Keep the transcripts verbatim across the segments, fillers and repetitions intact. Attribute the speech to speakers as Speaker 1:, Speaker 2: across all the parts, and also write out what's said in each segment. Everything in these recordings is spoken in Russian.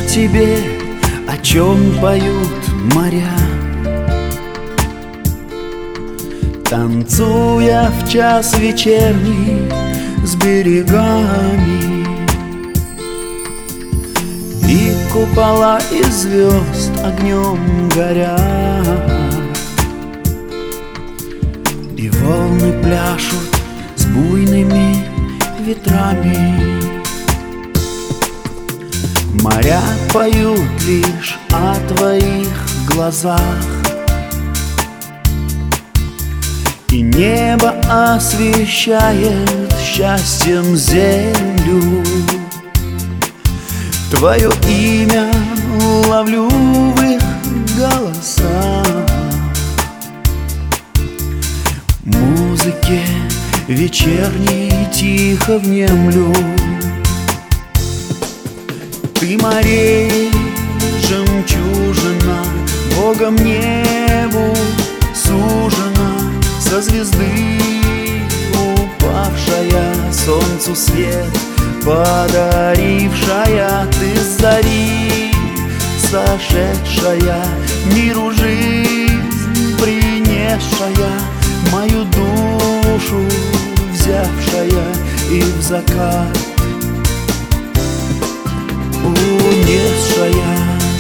Speaker 1: тебе, о чем поют моря, танцуя в час вечерний с берегами. И купола из звезд огнем горят, и волны пляшут с буйными ветрами. Моря поют лишь о твоих глазах, и небо освещает счастьем землю. Твое имя ловлю в их голосах, музыке вечерней тихо внемлю. Ты морей жемчужина, Богом небу сужена, со звезды упавшая, солнцу свет подарившая. Ты с зари сошедшая, миру жизнь принесшая, мою душу взявшая и в закат унесшая.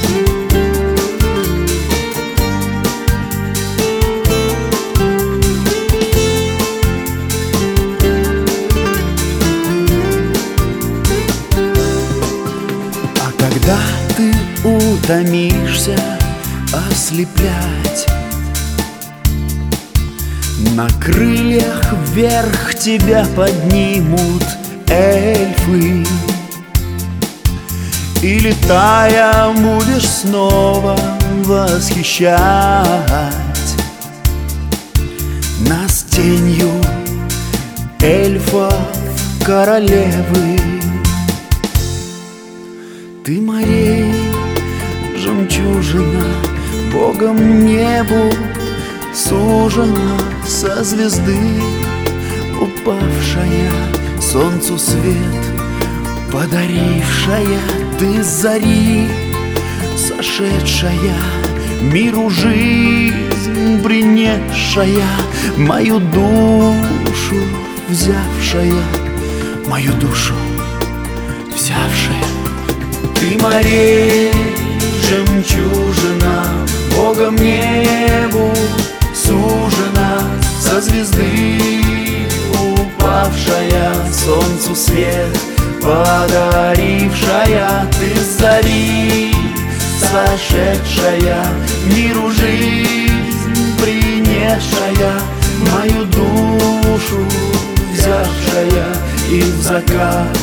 Speaker 1: А когда ты утомишься ослеплять, на крыльях вверх тебя поднимут эльфы, и летая будешь снова восхищать нас тенью эльфов королевы. Ты морей жемчужина, Богом небу сужена, со звезды упавшая, солнцу свет подарившая. Ты с зари сошедшая, миру жизнь принесшая, мою душу взявшая, мою душу взявшая. Ты морей жемчужина, Богом небу сужена, со звезды упавшая, солнцу свет подарившая. Ты с зари сошедшая, миру жизнь принесшая, мою душу взявшая и в закат